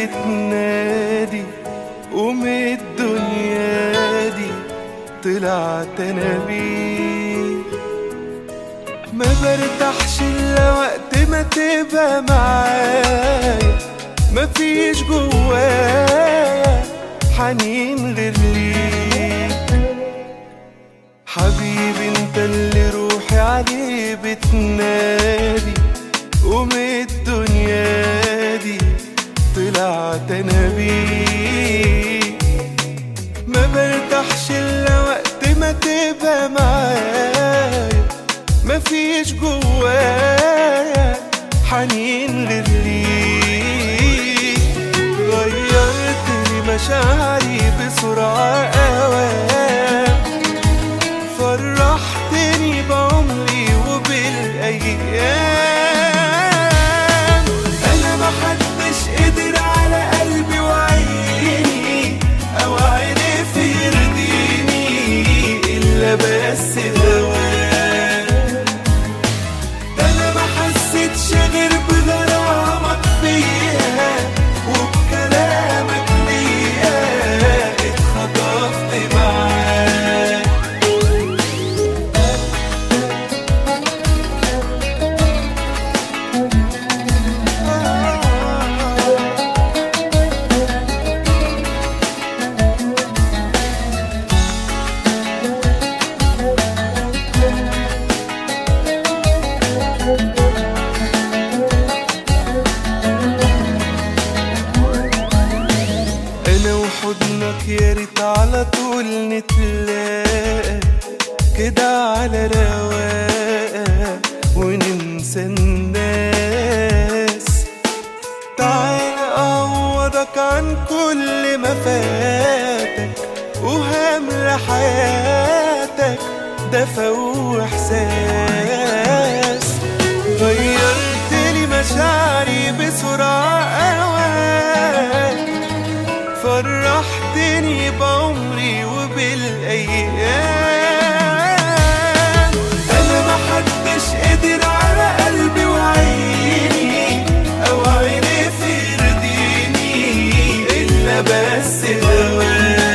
بتنادي قوم الدنيا دي طلعت انا بيه. ما برتاحش الا وقت ما تبقى معايا، مفيش جوايا حنين غير ليك. حبيبي انت اللي روحي عليه بتنادي قوم الدنيا دي طلعت انا بيك. ما برتاحش الا وقت ما تبقى معايا، مفيش جوايا حنين غير ليك. غيرت لي مشاعري بسرعة أوام، فرحتني بعمري وبالأيام. أنا محدش قدر على قلبي وعيني أو عرف يرضيني إلا بس هواك. أنا محسيتش غير بغرامك فيا وبكلامك ليا اتخطفت معاك. أنا وحضنك يا ريت على طول نتلاقى كده على رواقة وننسى الناس. تعال أعوضك عن كل ما فاتك وهملى حياتك دفى وإحساس. غيرت لي مشاعري بسرعة أوام، فرحتني بعمري وبالأيام. أنا محدش قدر على قلبي وعيني أو عرف يرضيني إلا بس هواك.